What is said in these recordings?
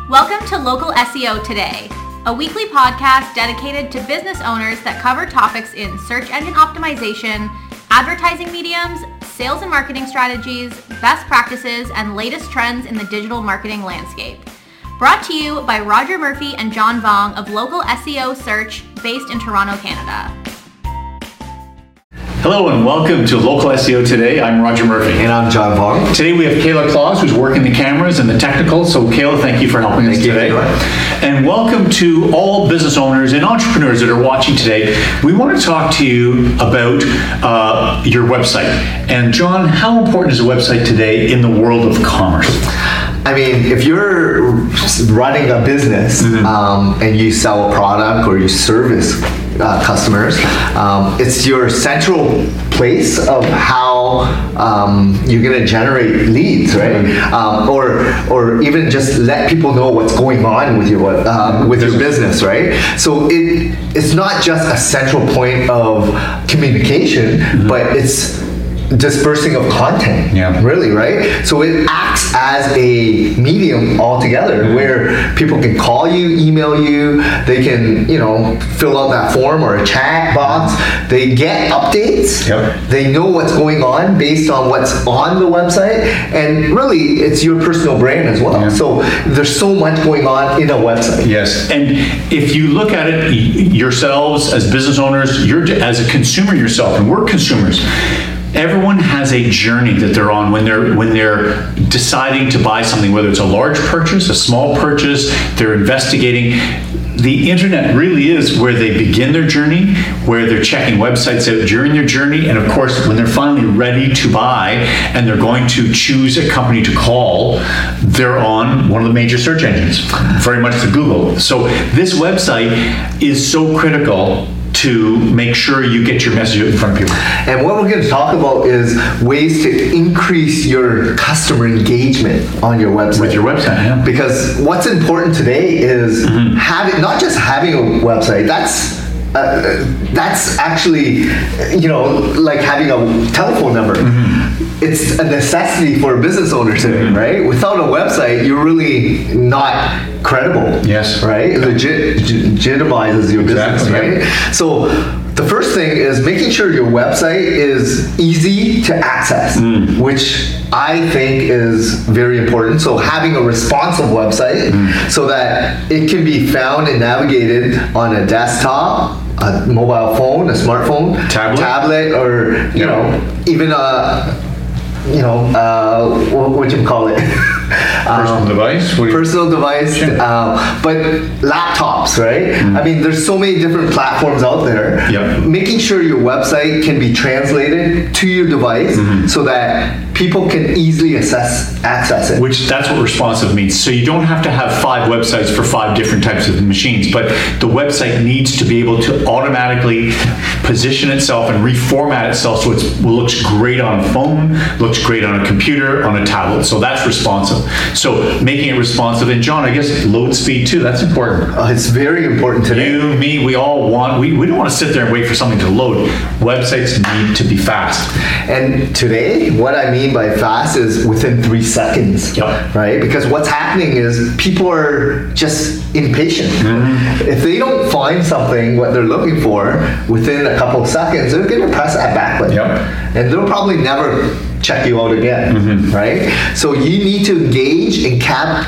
Welcome to Local SEO Today, a weekly podcast dedicated to business owners that cover topics in search engine optimization, advertising mediums, sales and marketing strategies, best practices, and latest trends in the digital marketing landscape. Brought to you by Roger Murphy and John Vong of Local SEO Search, based in Toronto, Canada. Hello and welcome to Local SEO Today. I'm Roger Murphy. And I'm John Vong. Today we have Kayla Claus, who's working the cameras and the technical. So Kayla, thank you for helping us today. And welcome to all business owners and entrepreneurs that are watching today. We want to talk to you about your website. And John, how important is a website today in the world of commerce? I mean, if you're running a business and you sell a product or you service customers, it's your central place of how you're going to generate leads, right? Or even just let people know what's going on with your business, right? So it's not just a central point of communication, but it's dispersing of content, really, right? So it acts as a medium altogether where people can call you, email you, they can, fill out that form or a chat box. They get updates. They know what's going on based on what's on the website, and really, it's your personal brand as well. So there's so much going on in a website. Yes, and if you look at it yourselves as business owners, you're as a consumer yourself, and we're consumers. Everyone has a journey that they're on when they're deciding to buy something, whether it's a large purchase, a small purchase, they're investigating. The internet really is where they begin their journey, where they're checking websites out during their journey, and of course, when they're finally ready to buy and they're going to choose a company to call, they're on one of the major search engines, very much to Google. So this website is so critical to make sure you get your message out in front of people. And what we're going to talk about is ways to increase your customer engagement on your website. With your website, Because what's important today is not just having a website. That's actually, like having a telephone number. It's a necessity for a business owner today, right? Without a website, you're really not credible. Yes. Right? Legitimizes your business, right? So the first thing is making sure your website is easy to access, which I think is very important. So having a responsive website so that it can be found and navigated on a desktop, a mobile phone, a smartphone, tablet, or even what you call it? Personal device? Personal device, but laptops, right? I mean, there's so many different platforms out there. Making sure your website can be translated to your device so that people can easily access it. Which, that's what responsive means. So you don't have to have 5 websites for 5 different types of machines, but the website needs to be able to automatically position itself and reformat itself so it looks great on a phone, looks great on a computer, on a tablet. So that's responsive. So making it responsive, and John, I guess load speed too, that's important. It's very important today. You, me, we all want, we don't want to sit there and wait for something to load. Websites need to be fast. And today, what I mean by fast is within 3 seconds, right? Because what's happening is people are just impatient. If they don't find something, what they're looking for, within a couple of seconds, they're going to press that back button. And they'll probably never check you out again, right? So you need to engage and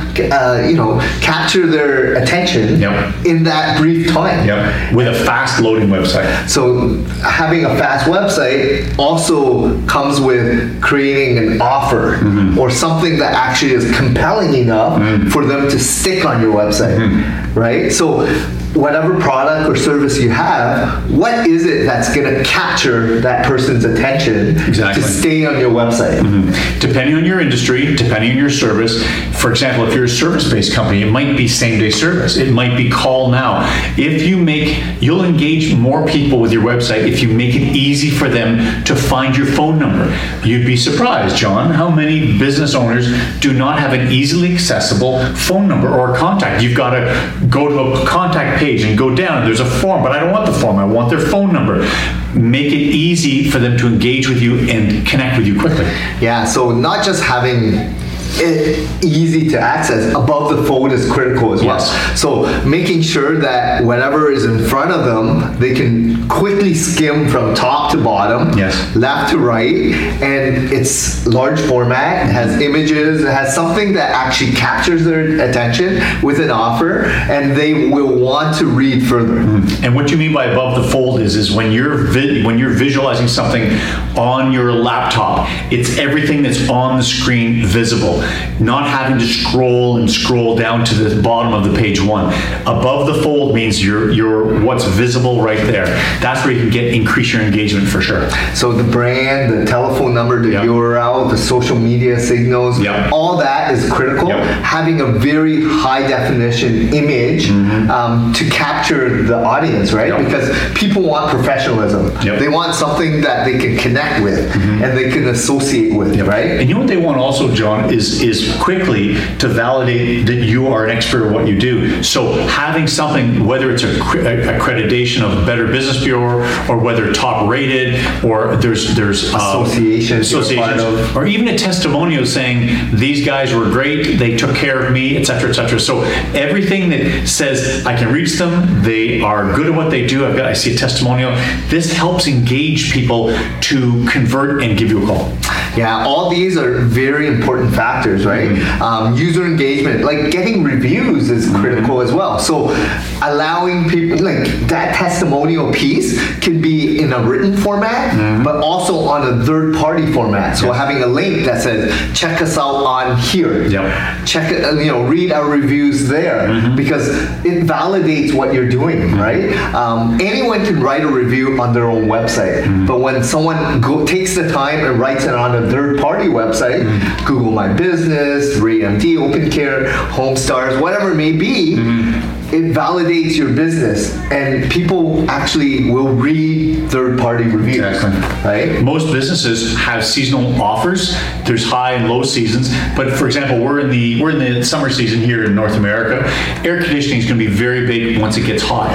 capture their attention in that brief time. With a fast loading website. So having a fast website also comes with creating an offer or something that actually is compelling enough for them to stick on your website, right? So whatever product or service you have, what is it that's going to capture that person's attention to stay on your website? Depending on your industry, depending on your service. For example, if you're a service-based company, it might be same-day service. It might be call now. You'll engage more people with your website if you make it easy for them to find your phone number. You'd be surprised, John, how many business owners do not have an easily accessible phone number or a contact. You've got to go to a contact page and go down, and there's a form, but I don't want the form, I want their phone number. Make it easy for them to engage with you and connect with you quickly. Yeah, so not just having easy to access. Above the fold is critical as well. Yes. So making sure that whatever is in front of them, they can quickly skim from top to bottom, Yes. left to right, and it's large format, it has images, it has something that actually captures their attention with an offer, and they will want to read further. And what you mean by above the fold is when you're visualizing something on your laptop, it's everything that's on the screen visible, not having to scroll down to the bottom of the page one. Above the fold means you're what's visible right there. That's where you can increase your engagement for sure. So the brand, the telephone number, the URL, the social media signals, all that is critical. Having a very high definition image to capture the audience, right? Because people want professionalism. They want something that they can connect with and they can associate with, right? And you know what they want also, John, is quickly to validate that you are an expert at what you do. So having something, whether it's accreditation of Better Business Bureau, or whether top rated, or there's associations, or even a testimonial saying these guys were great, they took care of me, etc., etc. So everything that says I can reach them, they are good at what they do. I see a testimonial. This helps engage people to convert and give you a call. Yeah, all these are very important factors, right? User engagement, like getting reviews is critical as well. So allowing people, like that testimonial piece can be in a written format, but also on a third-party format. So having a link that says, check us out on here. Check it, read our reviews there, because it validates what you're doing, right? Anyone can write a review on their own website, but when someone takes the time and writes it on a third-party website, Google My Business, RayMD, OpenCare, HomeStars, whatever it may be, it validates your business, and people actually will read third-party reviews. Right? Most businesses have seasonal offers. There's high and low seasons, but for example, we're in the summer season here in North America. Air conditioning is going to be very big once it gets hot.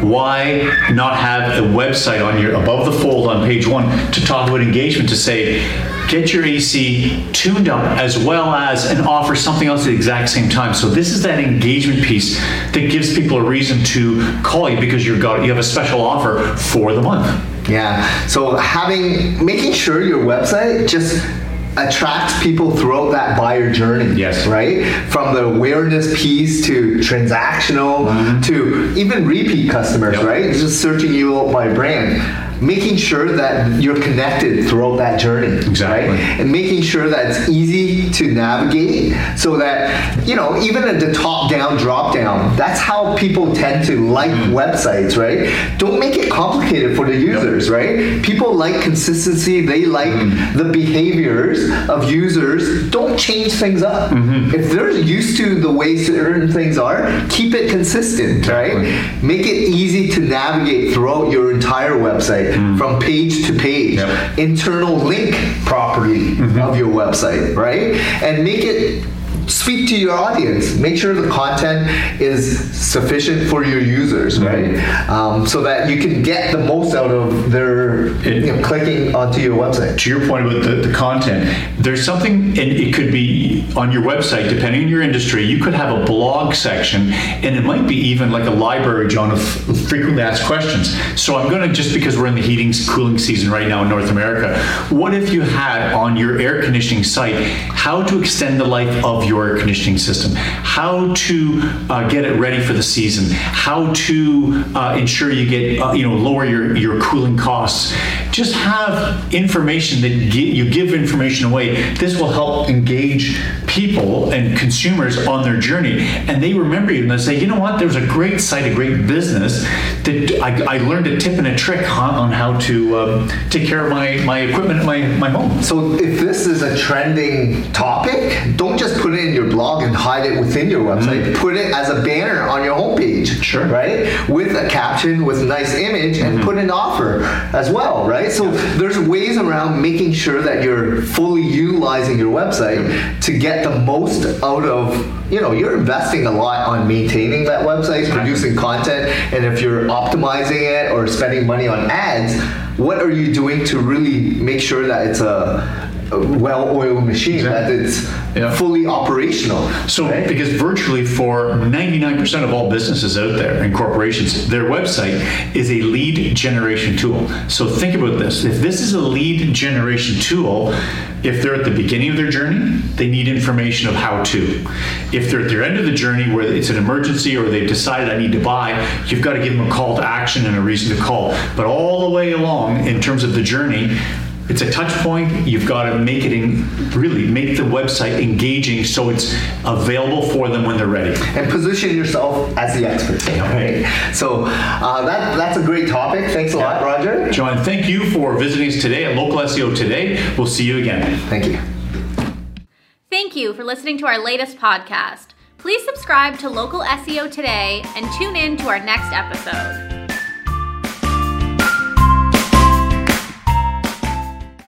Why not have a website on your above the fold on page one to talk about engagement, to say, get your AC tuned up, as well as and offer something else at the exact same time. So this is that engagement piece that gives people a reason to call you, because you have a special offer for the month. Yeah. So making sure your website just attracts people throughout that buyer journey. Yes. Right? From the awareness piece to transactional to even repeat customers, right? Just searching you out by brand. Making sure that you're connected throughout that journey. Exactly. Right? And making sure that it's easy to navigate, so that, even at the top-down, drop-down, that's how people tend to like websites, right? Don't make it complicated for the users, right? People like consistency. They like the behaviors of users. Don't change things up. If they're used to the way certain things are, keep it consistent, right? Make it easy to navigate throughout your entire website. From page to page, internal link property of your website, right? And make it speak to your audience. Make sure the content is sufficient for your users, right? So that you can get the most out of their clicking onto your website. To your point about the content, there's something, and it could be on your website, depending on your industry, you could have a blog section, and it might be even like a library, John, of frequently asked questions. So I'm going to, just because we're in the heating, cooling season right now in North America, what if you had on your air conditioning site how to extend the life of your air conditioning system, how to get it ready for the season, how to ensure you get lower your cooling costs. Just have information that you give information away. This will help engage people and consumers on their journey, and they remember you and they say, you know what, there was a great site, a great business that I learned a tip and a trick on how to take care of my equipment at my home. So if this is a trending topic, don't just put it in your blog and hide it within your website. Put it as a banner on your homepage, sure, right? With a caption, with a nice image, and put an offer as well, right? So there's ways around making sure that you're fully utilizing your website to get the most out of, you're investing a lot on maintaining that website, producing content, and if you're optimizing it or spending money on ads, what are you doing to really make sure that it's a well-oiled machine, Exactly. that it's Yeah. fully operational. So, right? because virtually for 99% of all businesses out there and corporations, their website is a lead generation tool. So think about this. If this is a lead generation tool, if they're at the beginning of their journey, they need information of how to. If they're at their end of the journey where it's an emergency or they've decided I need to buy, you've got to give them a call to action and a reason to call. But all the way along, in terms of the journey, it's a touch point. You've got to make it really make the website engaging so it's available for them when they're ready. And position yourself as the expert. Right? So that's a great topic. Thanks a lot, Roger. John, thank you for visiting us today at Local SEO Today. We'll see you again. Thank you. Thank you for listening to our latest podcast. Please subscribe to Local SEO Today and tune in to our next episode.